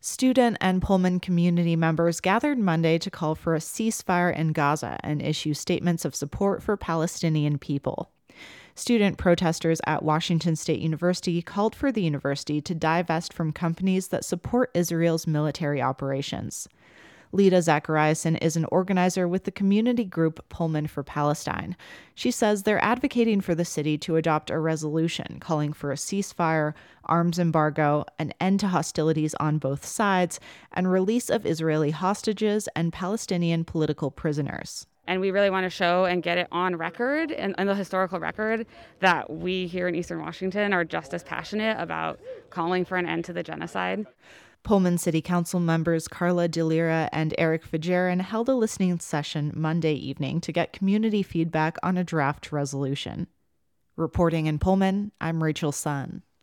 Student and Pullman community members gathered Monday to call for a ceasefire in Gaza and issue statements of support for Palestinian people. Student protesters at Washington State University called for the university to divest from companies that support Israel's military operations. Lida Zachariason is an organizer with the community group Pullman for Palestine. She says they're advocating for the city to adopt a resolution calling for a ceasefire, arms embargo, an end to hostilities on both sides, and release of Israeli hostages and Palestinian political prisoners. And we really want to show and get it on record and the historical record that we here in Eastern Washington are just as passionate about calling for an end to the genocide. Pullman City Council members Carla DeLira and Eric Fajarin held a listening session Monday evening to get community feedback on a draft resolution. Reporting in Pullman, I'm Rachel Sun.